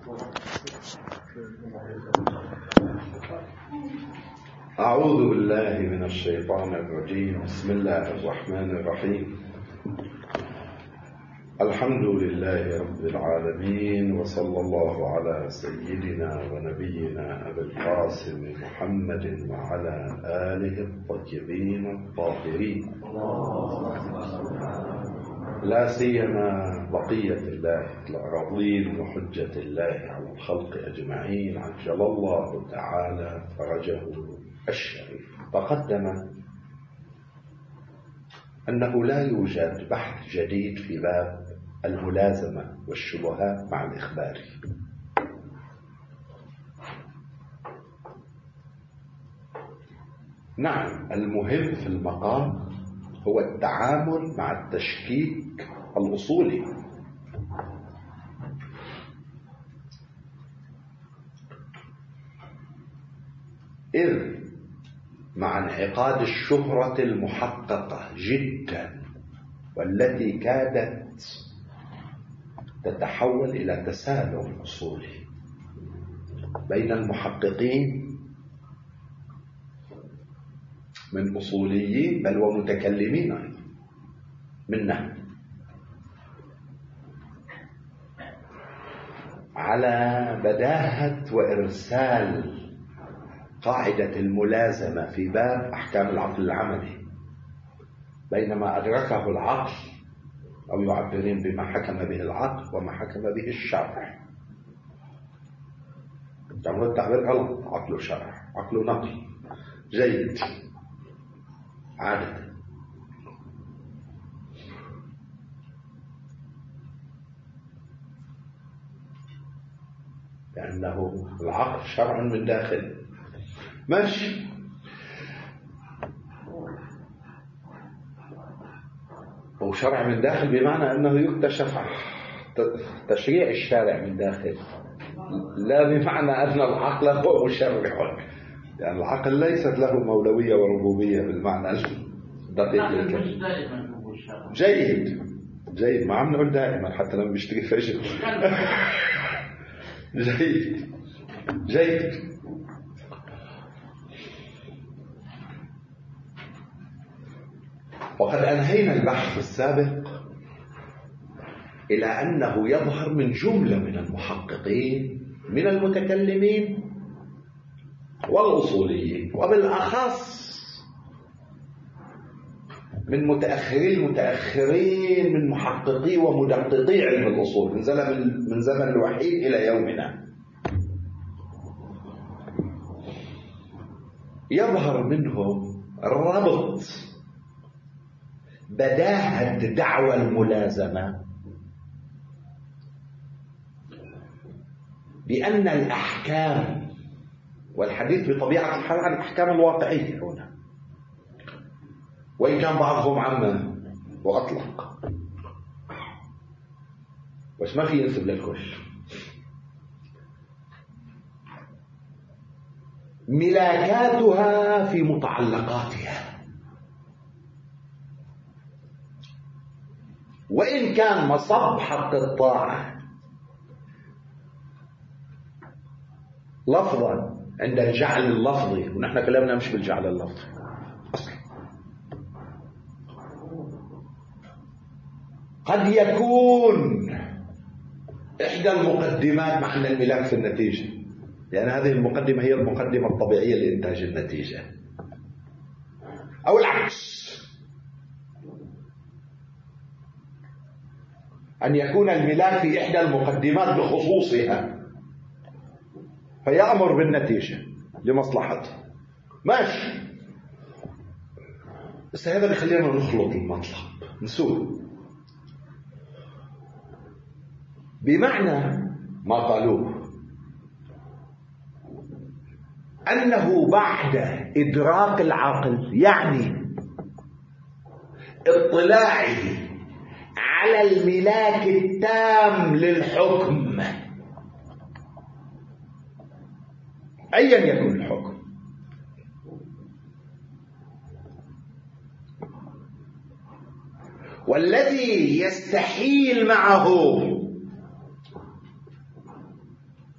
أعوذ بالله من الشيطان الرجيم. بسم الله الرحمن الرحيم. الحمد لله رب العالمين، وصلى الله على سيدنا ونبينا أبي القاسم محمد وعلى آله الطيبين الطاهرين، لا سيما بقية الله الأراضين وحجة الله على الخلق أجمعين، عجل الله تعالى فرجه الشريف. تقدم أنه لا يوجد بحث جديد في باب الملازمة والشبهات مع الإخبار. نعم، المهم في المقام هو التعامل مع التشكيك الأصولي. إذ مع انعقاد الشهرة المحققة جدا والتي كادت تتحول إلى تسالم أصولي بين المحققين من أصوليين بل ومتكلمين أيضا منا على بداهة وإرسال قاعدة الملازمة في باب أحكام العقل العملي، بينما أدركه العقل أو يعبرين بما حكم به العقل وما حكم به الشرع. تعمل التعبير غلط، عقل وشرع، عقل ونقل جيد عادة. لأنه العقل شرع من داخل ماشي، هو شرع من داخل بمعنى أنه يكتشف تشريع الشارع من داخل، لا بمعنى أن العقل هو مشرع، يعني العقل ليست له مولوية وربوبية بالمعنى الدقيق. جيد ما عم نقول دائما حتى لما بيشتري فجر. جيد. وقد أنهينا البحث السابق إلى أنه يظهر من جملة من المحققين من المتكلمين والأصوليين، وبالأخص من المتأخرين من محققي ومدققي علم الأصول من زمن الوحيد إلى يومنا، يظهر منهم الربط بداهة دعوى الملازمة بأن الأحكام، والحديث بطبيعة الحال عن الأحكام الواقعية هنا، وإن كان بعضهم عم وأطلق بس ما في ينسب للكل، ملاكاتها في متعلقاتها، وإن كان مصب حق الطاعة لفظا عند الجعل اللفظي، ونحن كلامنا مش بالجعل اللفظي أصلا، قد يكون إحدى المقدمات مع أن الملاك في النتيجة، لأن هذه المقدمة هي المقدمة الطبيعية لإنتاج النتيجة، أو العكس، أن يكون الملاك في إحدى المقدمات بخصوصها فيأمر بالنتيجة لمصلحته، ماشي. بس هذا بيخلينا نخلط المطلب، نسوق بمعنى ما قالوه أنه بعد إدراك العقل، يعني اطلاعه على الملاك التام للحكم أيا يكن الحكم، والذي يستحيل معه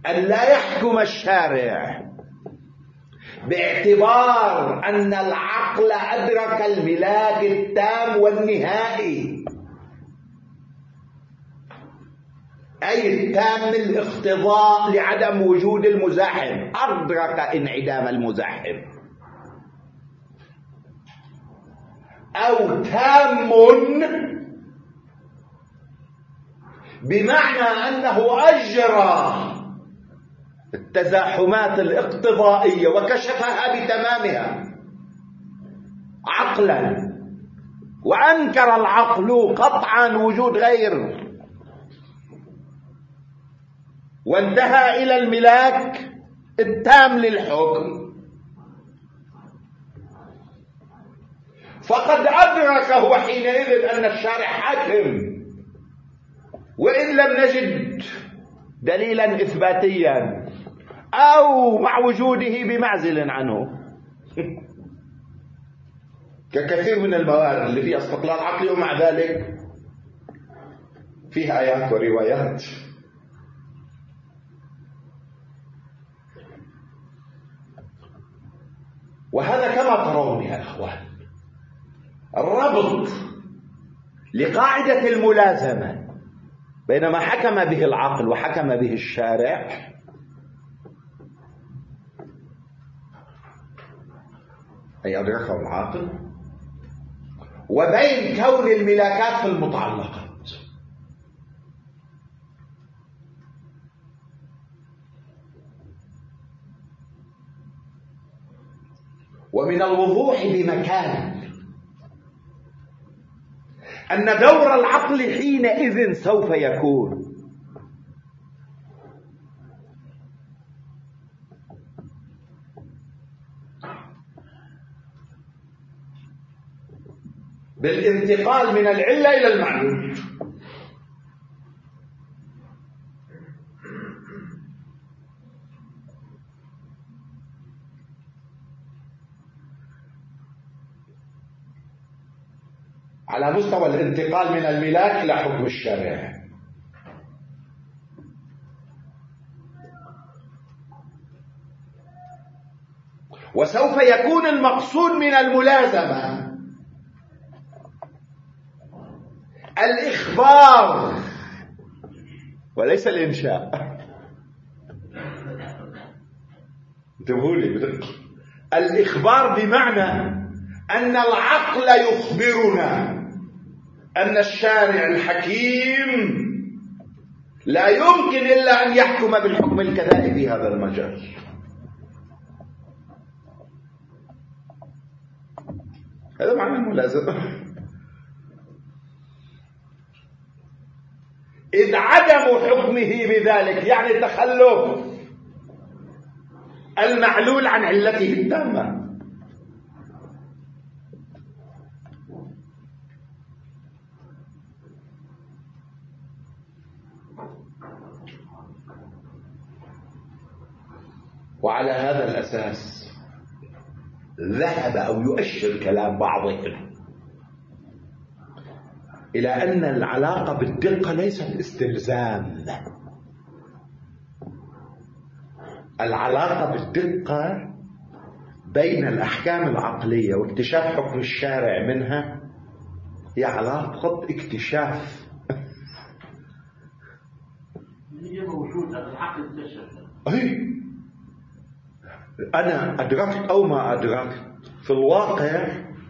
أن لا يحكم الشارع باعتبار أن العقل أدرك الملاك التام والنهائي، أي التام الاقتضاء لعدم وجود المزاحم، أدرك انعدام المزاحم، أو تام بمعنى أنه أجرى التزاحمات الاقتضائية وكشفها بتمامها عقلا، وأنكر العقل قطعا وجود غير، وانتهى إلى الملاك التام للحكم، فقد أدركه حينئذ أن الشارع حاكم، وإن لم نجد دليلا إثباتيا أو مع وجوده بمعزل عنه ككثير من الموارد اللي فيها استقلال عقلي ومع ذلك فيها آيات وروايات. وهذا كما ترون يا إخوان الربط لقاعدة الملازمة بين ما حكم به العقل وحكم به الشارع أي أدركه العاقل، وبين كون الملاكات في المتعلقات. ومن الوضوح بمكان أن دور العقل حينئذ سوف يكون بالانتقال من العلة إلى المعلول. على مستوى الانتقال من الملاك إلى حكم الشارع. وسوف يكون المقصود من الملازمة الإخبار وليس الإنشاء. انتبهوا لي بدقة، الإخبار بمعنى أن العقل يخبرنا أن الشارع الحكيم لا يمكن إلا أن يحكم بالحكم الكذائي في هذا المجال. هذا معنى الملازمة. إذ عدم حكمه بذلك يعني تخلف المعلول عن علته التامة. وعلى هذا الأساس ذهب أو يؤشر كلام بعضهم إلى أن العلاقة بالدقة ليست استلزام. العلاقة بالدقة بين الأحكام العقلية واكتشاف حكم الشارع منها هي علاقة اكتشاف. هي موجودة العقل اكتشف. أنا أدركت أو ما أدركت في الواقع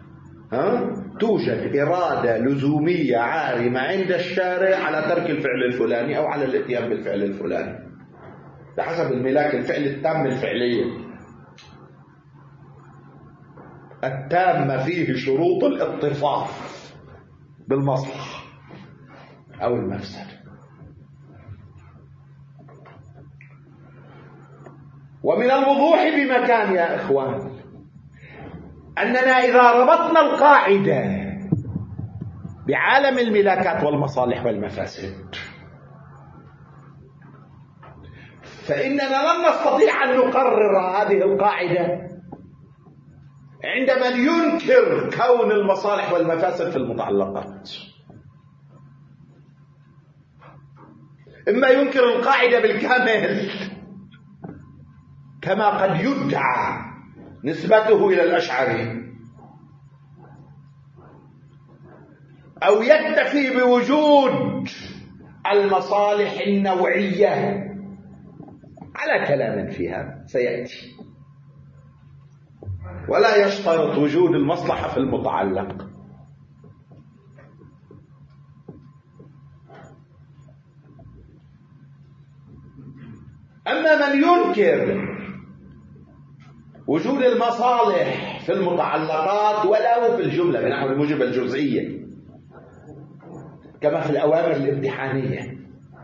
توجد إرادة لزومية عارمة عند الشارع على ترك الفعل الفلاني أو على الاتيان بالفعل الفلاني بحسب الملاك الفعل التام الفعلية التامة فيه شروط الاتصاف بالمصلحة أو المفسدة. ومن الوضوح بمكان يا إخوان أننا إذا ربطنا القاعدة بعالم الملاكات والمصالح والمفاسد فإننا لن نستطيع أن نقرر هذه القاعدة عند من ينكر كون المصالح والمفاسد في المتعلقات. إما ينكر القاعدة بالكامل كما قد يدعى نسبته إلى الأشعري، أو يكتفي بوجود المصالح النوعية على كلام فيها سيأتي، ولا يشترط وجود المصلحة في المتعلق. أما من ينكر وجود المصالح في المتعلقات ولو في الجملة بنحو الموجبة الجزئية كما في الأوامر الامتحانية،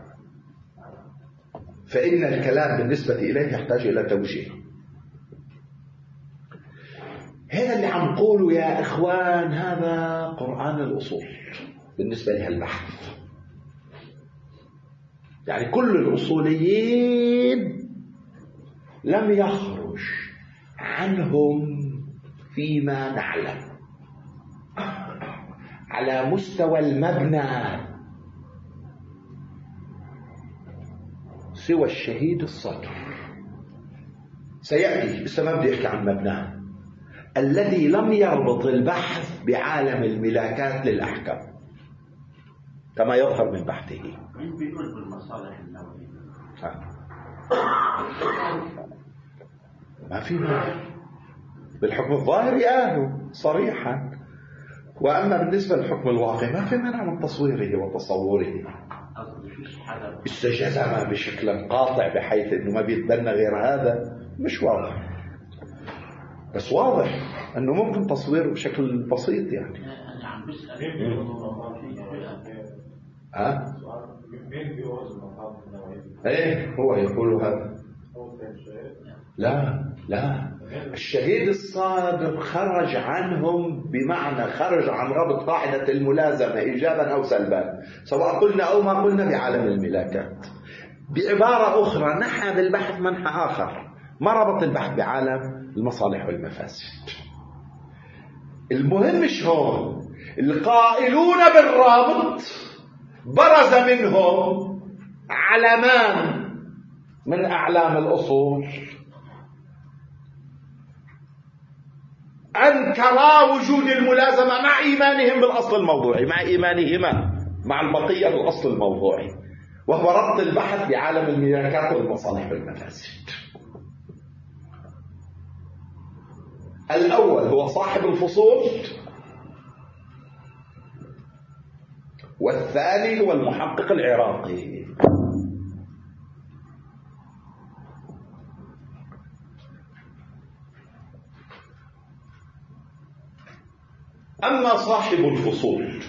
فإن الكلام بالنسبة إليه يحتاج إلى توجيه. هذا اللي عم نقوله يا إخوان، هذا قرآن الأصول بالنسبة لها البحث. يعني كل الأصوليين لم يخرج عنهم فيما نعلم على مستوى المبنى سوى الشهيد الصدر. سيأتي بس ما بدي يحكي عن مبناه الذي لم يربط البحث بعالم الملاكات للأحكام كما يظهر من بحثه. مين بيقول بالمصالح النووية؟ ما في مانع بالحكم الظاهري صريحا، وأما بالنسبة للحكم الواقعي ما في مانع من تصويره وتصوره. استجزم بشكل قاطع بحيث أنه ما بيتبنى غير هذا مش واضح، بس واضح أنه ممكن تصويره بشكل بسيط. يعني أنا عم بسأل مين بيقول المصالح النووية؟ ايه هو يقول هذا؟ لا الشهيد الصادق خرج عنهم، بمعنى خرج عن ربط قاعدة الملازمة إيجابا أو سلبا، سواء قلنا أو ما قلنا بعالم الملاكات. بعبارة أخرى نحى بالبحث منحى آخر، ما ربط البحث بعالم المصالح والمفاسد. المهم مش هون القائلون بالرابط برز منهم علمان من أعلام الأصول أنكرا وجود الملازمة مع إيمانهم بالأصل الموضوعي، مع إيمانهما مع البقية بالأصل الموضوعي، وهو ربط البحث بعالم الملاكات والمصالح والمفاسد. الأول هو صاحب الفصول، والثاني هو المحقق العراقي. أما صاحب الفصول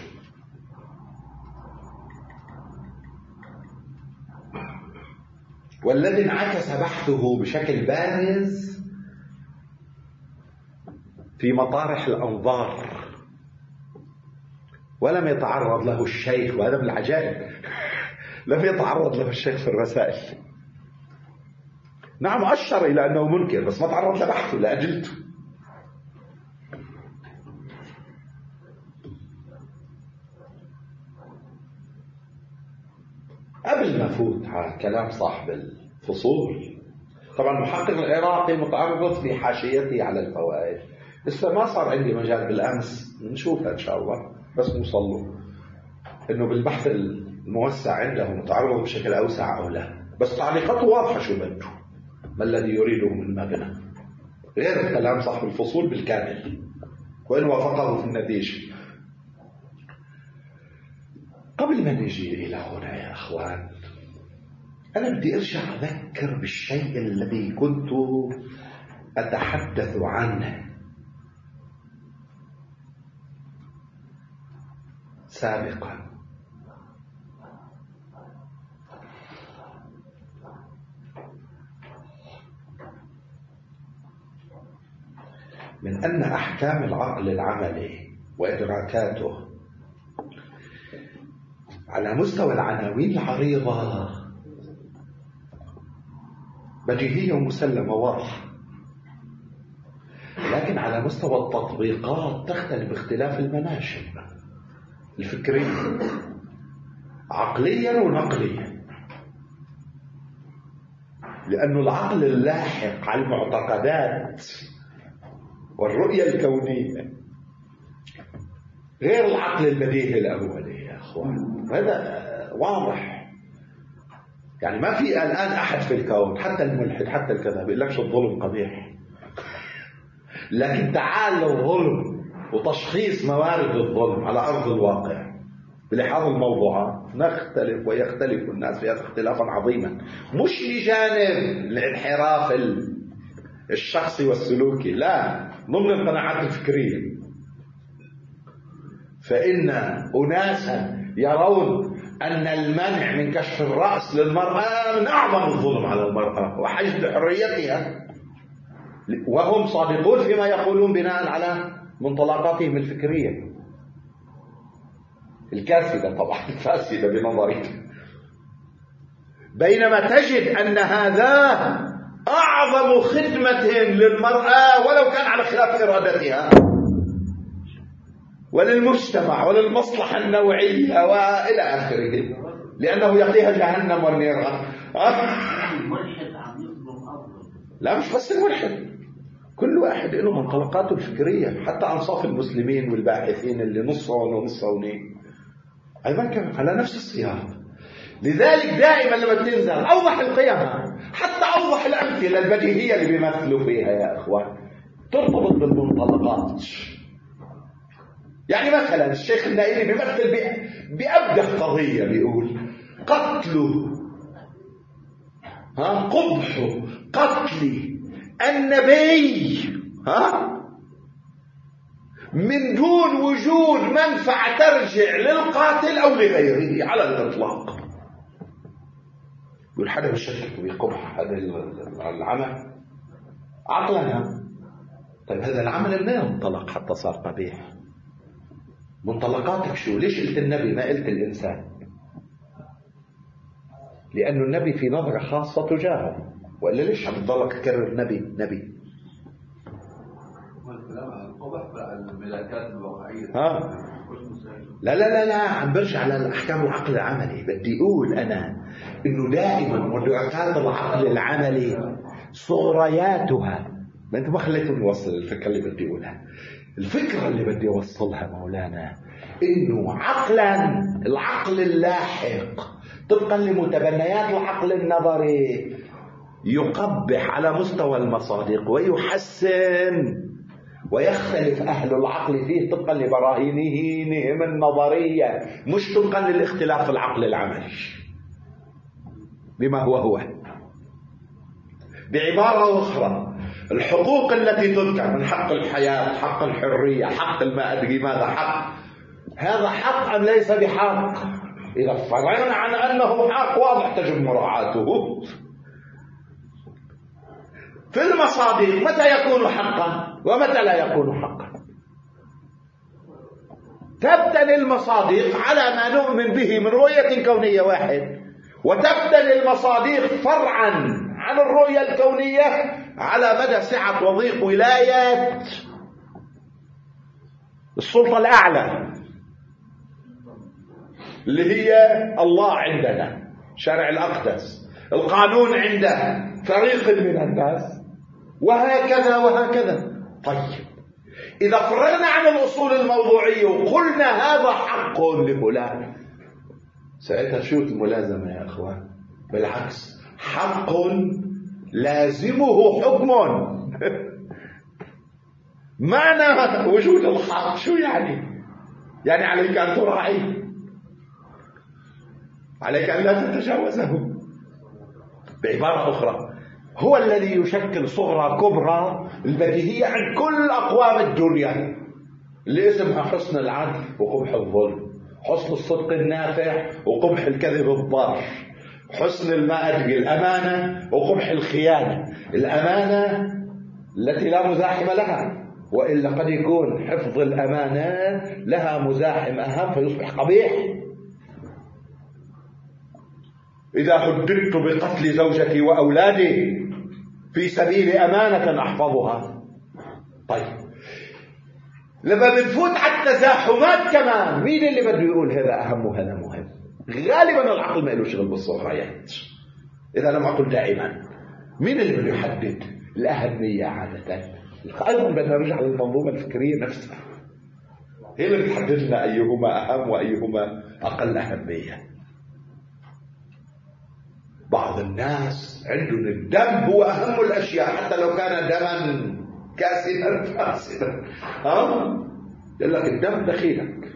والذي انعكس بحثه بشكل بارز في مطارح الأنظار ولم يتعرض له الشيخ، وهذا من العجائب لم يتعرض له الشيخ في الرسائل. نعم أشر إلى أنه منكر بس ما تعرض لبحثه لأجلته. قبل ما فوت على كلام صاحب الفصول، طبعا المحقق العراقي متعرض في حاشيته على الفوائد، لسه ما صار عندي مجال بالأمس نشوفها إن شاء الله، بس نوصل له إنه بالبحث الموسع عنده متعرض بشكل أوسع أو لا، بس تعليقاته واضحة شو بده، ما الذي يريده من مبنى، غير كلام صاحب الفصول بالكامل وإن وافقه في النتيجة. قبل ما نجي إلى هنا يا أخوان، أنا بدي أرجع أذكر بالشيء الذي كنت أتحدث عنه سابقا. من أن أحكام العقل العملي وإدراكاته على مستوى العناوين العريضة بديهية ومسلمة واضحة، لكن على مستوى التطبيقات تختلف باختلاف المناشئ الفكرية عقليا ونقليا. لأنه العقل اللاحق على المعتقدات والرؤية الكونية غير العقل البديهي الأولي يا أخوان. هذا واضح. يعني ما في الآن أحد في الكون، حتى الملحد حتى الكذا، بيقول لكش الظلم قبيح، لكن تعال لو ظلم وتشخيص موارد الظلم على أرض الواقع بلحاظ الموضوعات نختلف ويختلف الناس فيها اختلافا عظيما، مش لجانب الانحراف الشخصي والسلوكي، لا، ضمن القناعات الفكرية. فإن أناسا يرون أن المنع من كشف الرأس للمرأة من أعظم الظلم على المرأة وحجب حريتها، وهم صادقون فيما يقولون بناء على منطلقاتهم الفكرية الكاسدة طبعا الفاسدة بنظري. بينما تجد أن هذا أعظم خدمة للمرأة ولو كان على خلاف إرادتها، وللمجتمع وللمصلحة النوعية وإلى آخره، لأنه يقيها جهنم والنيران. الملحد عم يظلم أفضل. لا مش بس الملحد، كل واحد له منطلقاته الفكرية، حتى أنصاف المسلمين والباحثين اللي نصهم ونصونين أيضا على نفس الصياغة. لذلك دائما لما تنزل أوضح القيم، حتى أوضح الأمثلة البديهية اللي بيمثلوا فيها يا أخوان ترتبط بالمنطلقات. يعني مثلا الشيخ النائلي بيمثل بأبدع قضية، بيقول قتل قبح قتل النبي من دون وجود منفعة ترجع للقاتل أو لغيره على الإطلاق. يقول حدا بيشكك بقبح هذا العمل عقلا. طيب هذا العمل منين انطلق حتى صار قبيح؟ منطلقاتك شو؟ ليش قلت النبي ما قلت الإنسان؟ لأنه النبي في نظرة خاصة تجاهه، وإلا ليش عم تضلك تكرر نبي؟ والكلام عن القبح بقى الملاكات الواقعية. لا عم برجع على الأحكام العقل العملي. بدي أقول أنا إنه دائما مدركات العقل العملي صغرياتها، ما أنت ما خليتني أوصل الفكرة اللي بدي أقولها. الفكرة اللي بدي أوصلها مولانا إنه عقلا العقل اللاحق طبقا لمتبنيات العقل النظري يقبح على مستوى المصادق ويحسن، ويختلف أهل العقل فيه طبقا لبراهينهم النظرية، مش طبقا للاختلاف في العقل العملي بما هو. بعبارة أخرى، الحقوق التي تذكر من حق الحياة، حق الحرية، حق ما أدري ماذا حق، هذا حق أم ليس بحق؟ إذا فرعنا عن أنه حق واضح تجب مراعاته. في المصادق متى يكون حقا ومتى لا يكون حقا؟ تبتني المصادق على ما نؤمن به من رؤية كونية واحد، وتبتني المصادق فرعا عن الرؤية الكونية على مدى سعة وضيق ولاية السلطة الأعلى اللي هي الله عندنا، شرع الأقدس، القانون عنده فريق من الناس، وهكذا وهكذا. طيب إذا فرغنا عن الأصول الموضوعية وقلنا هذا حق لفلان، ساعتها شو الملازمة يا أخوان؟ بالعكس، حق لازمه حكم. معنى وجود الحق شو يعني؟ يعني عليك أن تراعيه، عليك أن لا تتجاوزه. بعبارة أخرى، هو الذي يشكل صغرى كبرى البديهية عن كل أقوام الدنيا اللي اسمها حسن العدل وقبح الظلم، حسن الصدق النافع وقبح الكذب الضار، حسن المادة الأمانة وقبح الخيانة. الأمانة التي لا مزاحم لها، وإلا قد يكون حفظ الأمانة لها مزاحم أهم فيصبح قبيح. إذا هددت بقتل زوجتي وأولادي في سبيل أمانة أحفظها. طيب لما بنفوت على التزاحمات كمان، مين اللي بده يقول هذا أهم وهذا مهم؟ غالبا العقل ما له شغل بالصغريات، إذا لم أقل دائما. مين اللي بده يحدد الأهمية عادة؟ أيضا بدنا نرجع للمنظومة الفكرية نفسها، هي اللي بتحدد لنا أيهما أهم وأيهما أقل أهمية. بعض الناس عندهم الدم هو أهم الأشياء حتى لو كان دما كاسدا فاسدا. يقول لك الدم دخيلك،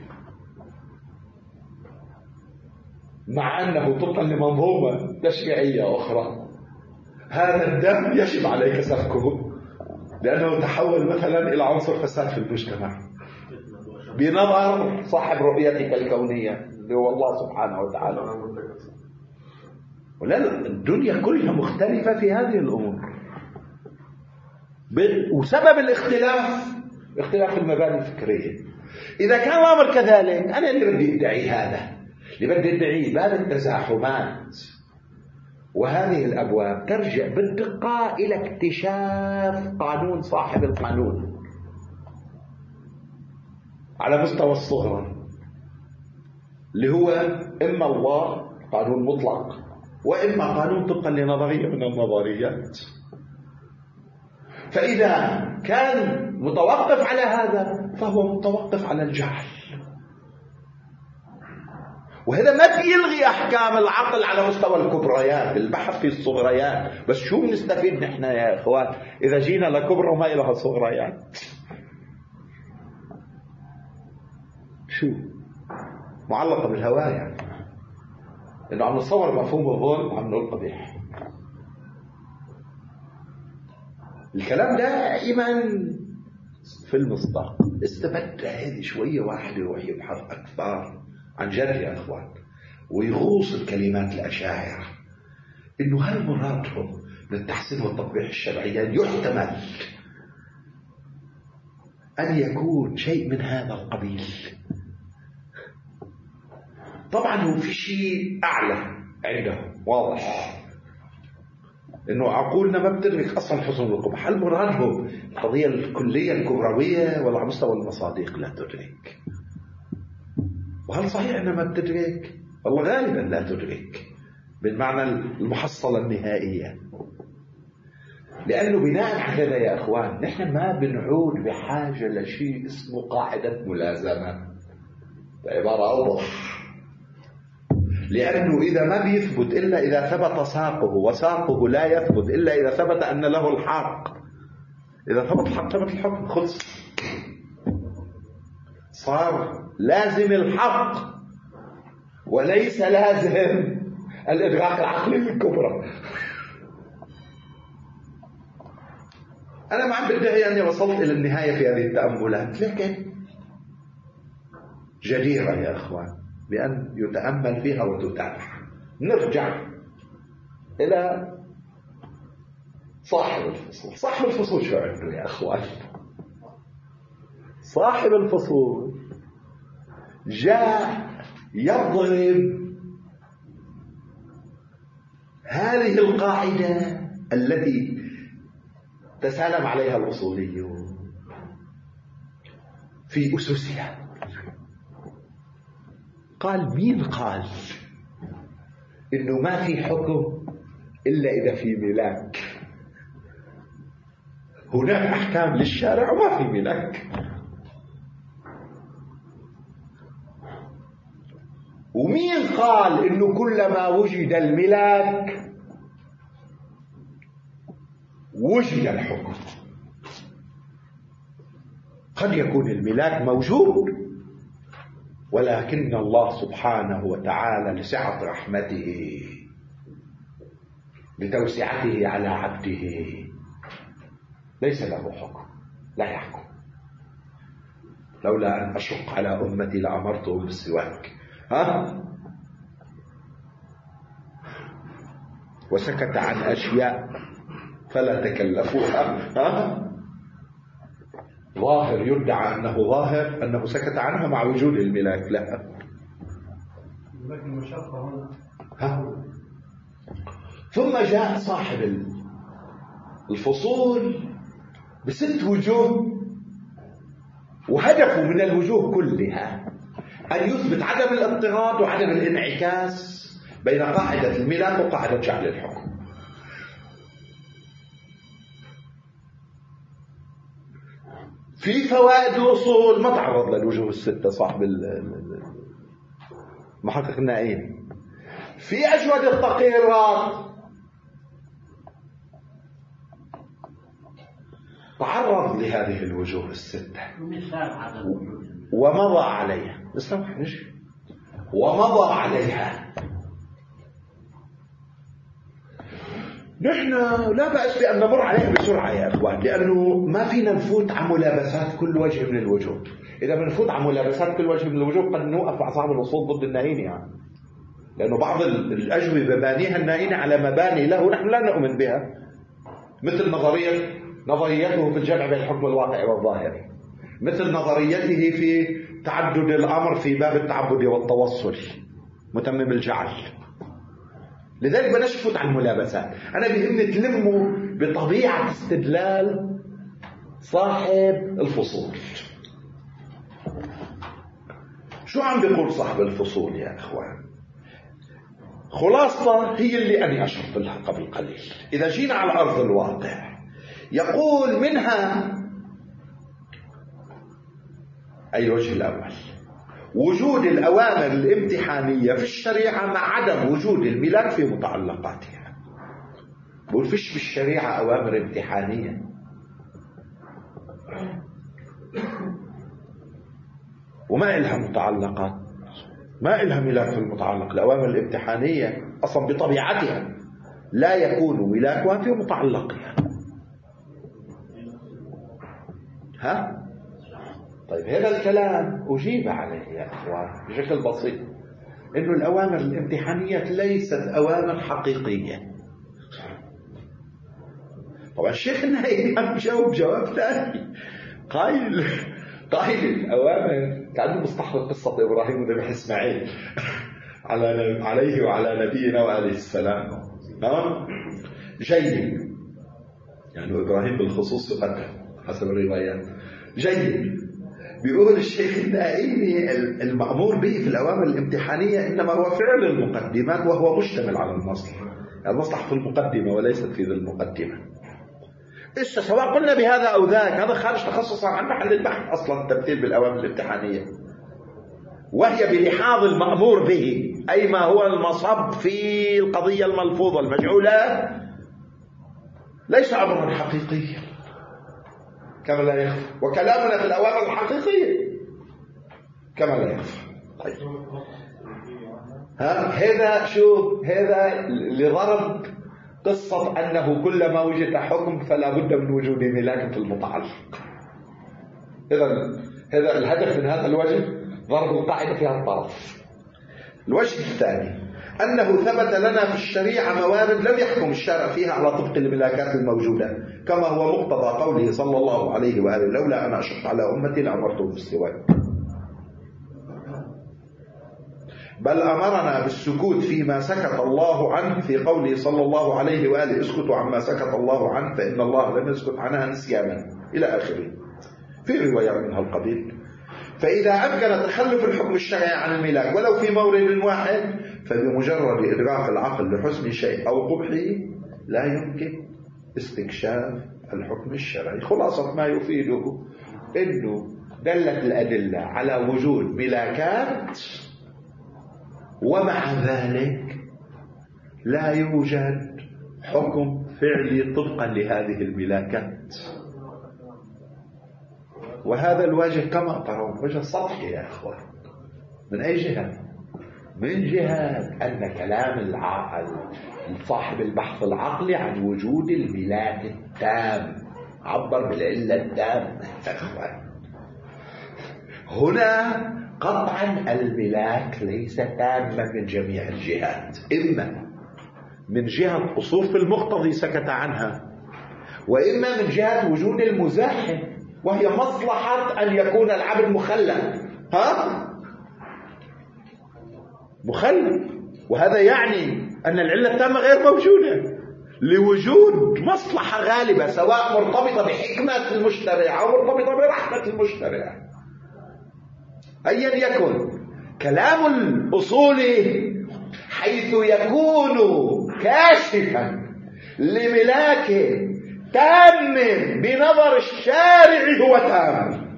مع أنه طبقا لمنظومة تشريعية أخرى هذا الدم يجب عليك سفكه لأنه تحول مثلا إلى عنصر فساد في المجتمع بنظر صاحب رؤيتك الكونية اللي هو الله سبحانه وتعالى. ولا الدنيا كلها مختلفة في هذه الأمور، وسبب الاختلاف اختلاف المبادئ الفكرية. إذا كان الأمر كذلك، أنا اللي بدي أدعي هذا، اللي بدي أدعي باب التزاحمات وهذه الأبواب ترجع بالدقة إلى اكتشاف قانون صاحب القانون على مستوى الصغرى، اللي هو إما الله قانون مطلق وإما قانون طبقا لنظرية من النظريات. فإذا كان متوقف على هذا فهو متوقف على الجهل، وهذا ما يلغي أحكام العقل على مستوى الكبريات، البحث في الصغريات. بس شو بنستفيد نحن يا إخوان إذا جينا لكبرى وما إلها صغريات؟ شو معلقة بالهواء يعني، إنه عم نتصور مفهوم الظلم وعم نقول قبيح. الكلام دائما في المصداق. استفدت هذه شوية واحد يروح يبحث أكثر عن جد يا أخوان ويغوص الكلمات الأشاعرة، إنه هل مرادهم من التحسين والتطبيق الشرعي يحتمل أن يكون شيء من هذا القبيل. طبعا هو في شيء أعلى عندهم واضح، إنه عقولنا ما بتدرك أصلا حسن القبح. هل مرادهم القضية الكلية الكبروية ولا على مستوى المصادق لا تدرك؟ وهل صحيح أنها ما بتدرك؟ والله غالبا لا تدرك بالمعنى المحصلة النهائية، لأنه بناء على هذا يا أخوان نحن ما بنعود بحاجة لشيء اسمه قاعدة ملازمة بعبارة أوضح، لأنه إذا ما بيثبت إلا إذا ثبت ساقه، وساقه لا يثبت إلا إذا ثبت أن له الحق. إذا ثبت الحق ثبت الحكم، خلص، صار لازم الحق وليس لازم الإدراك العقلي الكبرى. أنا ما عم بدعي أني وصلت إلى النهاية في هذه التأملات، لكن جديرة يا أخوان بأن يتأمل فيها وتتابع. نرجع إلى صاحب الفصول. صاحب الفصول شو عنده يا أخوان؟ صاحب الفصول جاء يضرب هذه القاعدة التي تسالم عليها الأصوليون في أسسها. قال مين قال إنه ما في حكم إلا إذا في ملاك؟ هناك أحكام للشارع وما في ملاك. ومين قال إنه كلما وجد الملاك وجد الحكم؟ قد يكون الملاك موجود ولكن الله سبحانه وتعالى لسعة رحمته لتوسعته على عبده ليس له حكم، لا يحكم. لولا أن أشق على أمتي لأمرتهم بالسواك وسكت عن أشياء فلا تكلفوها. ظاهر يدعى أنه ظاهر أنه سكت عنها مع وجود الملاك، لا. ثم جاء صاحب الفصول بست وجوه، وهدفه من الوجوه كلها أن يثبت عدم الاضطراد وعدم الانعكاس بين قاعدة الملاك وقاعدة جعل الحكم. في فوائد الأصول ما تعرض للوجوه الستة صاحب محقق النائين. في أجود التقريرات تعرض لهذه الوجوه الستة ومضى عليها. ومضى عليها. نحن لا بأس بأن نمر عليها بسرعة يا أخوان، لأنه ما فينا نفوت على ملابسات كل وجه من الوجوه. إذا بنفوت على ملابسات كل وجه من الوجوه قد نوقف مع صاحب الأصول ضد النائين يعني. لأنه بعض الأجوبة مبانيها النائين على مباني له نحن لا نؤمن بها، مثل نظريته في الجمع بين الحكم الواقعي والظاهري، مثل نظريته في تعدد الأمر في باب التعبد والتوصل متمم الجعل. لذلك بدناش نفوت على الملابسات. أنا بيهمني تلموا بطبيعة استدلال صاحب الفصول. شو عم بيقول صاحب الفصول يا إخوان؟ خلاصة هي اللي أنا أشرت لها قبل قليل. إذا جينا على أرض الواقع يقول منها أي وجه الأول وجود الأوامر الامتحانية في الشريعة مع عدم وجود الملاك في متعلقاتها. بقول فيش بالشريعة أوامر امتحانية، وما إلها متعلقات، ما إلها ملاك في المتعلق. الأوامر الامتحانية أصلا بطبيعتها لا يكون ملاكها في متعلقها. ها؟ طيب هذا الكلام أجيب عليه يا أخوان بشكل بسيط، إنه الأوامر الامتحانية ليست أوامر حقيقية. طبعا الشيخ النائي عم جاوب جواب ثاني، قايل الأوامر كأنه مستحضر قصة إبراهيم وذبح إسماعيل عليه وعلى نبينا وعليه السلام. جيد، يعني إبراهيم بالخصوص يقدم حسب الروايات. جيد. بيقول الشيخ النائي المأمور به في الأوامر الامتحانية إنما هو فعل المقدمات، وهو مشتمل على المصلحة. المصلحة في المقدمة وليست في ذي المقدمة. سواء قلنا بهذا أو ذاك، هذا خارج تخصصا عن محل البحث أصلا التمثيل بالأوامر الامتحانية، وهي بلحاظ المأمور به أي ما هو المصب في القضية الملفوظة المجعولة، ليس أمرا حقيقيا كما لا يخفى. وكلامنا في الأوامر الحقيقية كما لا يخفى. طيب هذا لضرب قصة أنه كلما وجد حكم فلا بد من وجود ملاك في المتعلق. هذا الهدف من هذا الوجه ضرب القاعدة في هذا الطرف. الوجه الثاني أنه ثبت لنا في الشريعة موارد لم يحكم الشارع فيها على طبق الملاكات الموجودة، كما هو مقتضى قوله صلى الله عليه وآله: لولا أنا أشق على أمتي لأمرتهم بالسواك. بل أمرنا بالسكوت فيما سكت الله عنه في قوله صلى الله عليه وآله: اسكتوا عما سكت الله عنه فإن الله لم يسكت عنها نسيانا، إلى آخره، في روايات من هالقبيل. فإذا أمكن تخلف الحكم الشرعي عن الملاك ولو في مورد واحد، فبمجرد إدراك العقل لحسن شيء أو قبحه لا يمكن استكشاف الحكم الشرعي. خلاصة ما يفيده أنه دلت الأدلة على وجود ملاكات، ومع ذلك لا يوجد حكم فعلي طبقا لهذه الملاكات. وهذا الوجه كما ترون وجه سطحي يا أخوان. من أي جهة؟ من جهة أن كلام صاحب البحث العقلي عن وجود الملاك التام، عبر بالعلة التامة. هنا قطعا الملاك ليس تاما من جميع الجهات، إما من جهة أصول في المقتضي سكت عنها، وإما من جهة وجود المزاحم، وهي مصلحة أن يكون العبد مخلد. مخلد، وهذا يعني أن العلة التامة غير موجودة لوجود مصلحة غالبة، سواء مرتبطة بحكمة المشترع أو مرتبطة برحمة المشترع. أيا يكن كلام الأصول حيث يكون كاشفا لملاك تام بنظر الشارع هو تام،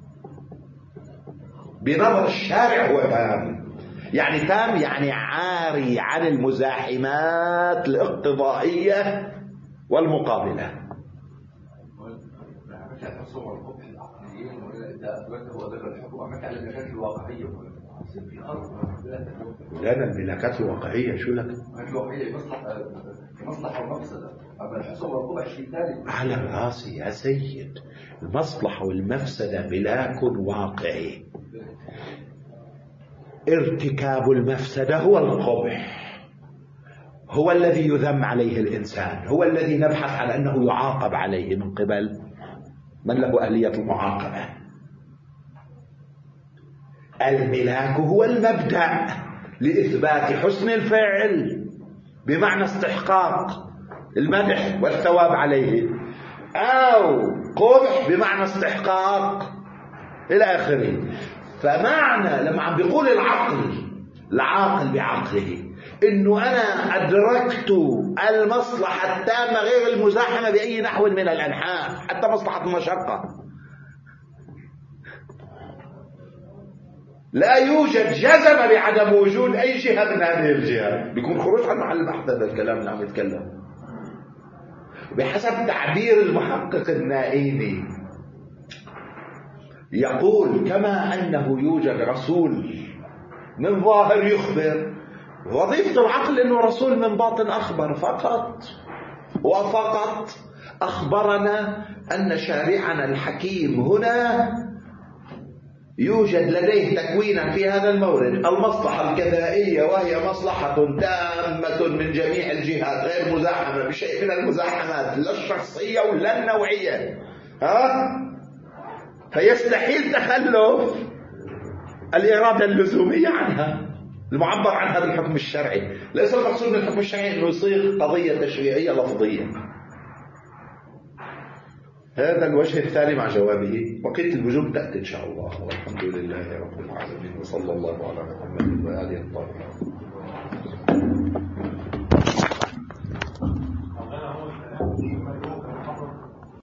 بنظر الشارع هو تام. يعني تام يعني عاري عن المزاحمات الاقتضائية والمقابلة. لأن الملاكات الواقعية شو لك؟ الواقعية مصلحة ومفسدة، أما الحصول والقبح شيء ثاني. على راسي يا سيد، المصلحة والمفسدة ملاك واقعي. ارتكاب المفسدة هو القبح، هو الذي يذم عليه الإنسان، هو الذي نبحث عن أنه يعاقب عليه من قبل من له أهلية المعاقبة. الملاك هو المبدأ لإثبات حسن الفعل بمعنى استحقاق المدح والثواب عليه، أو قبح بمعنى استحقاق إلى آخره. فمعنى لما عم بيقول العاقل بعقله إنه أنا أدركت المصلحة التامة غير المزاحمة بأي نحو من الأنحاء، حتى مصلحة المشقة. لا يوجد جزم بعدم وجود أي جهة من هذه الجهات، بيكون خروج عن محل البحث. هذا الكلام اللي عم يتكلم بحسب تعبير المحقق النائيني، يقول كما أنه يوجد رسول من ظاهر يخبر، وظيفة العقل أنه رسول من باطن أخبر فقط، وفقط أخبرنا أن شارعنا الحكيم هنا يوجد لديه تكوينا في هذا المورد المصلحة الكذائية، وهي مصلحة تامة من جميع الجهات غير مزاحمة بشيء من المزاحمات، لا الشخصية ولا النوعية، فيستحيل تخلف الإرادة اللزومية عنها المعبر عنها بالحكم الشرعي. ليس المقصود من الحكم الشرعي أنه يصيغ قضية تشريعية لفظية. هذا الوجه الثاني مع جوابه. بقية الوجوه تأتي إن شاء الله، والحمد لله رب العالمين، وصلى الله على محمد وآله الطاهرين.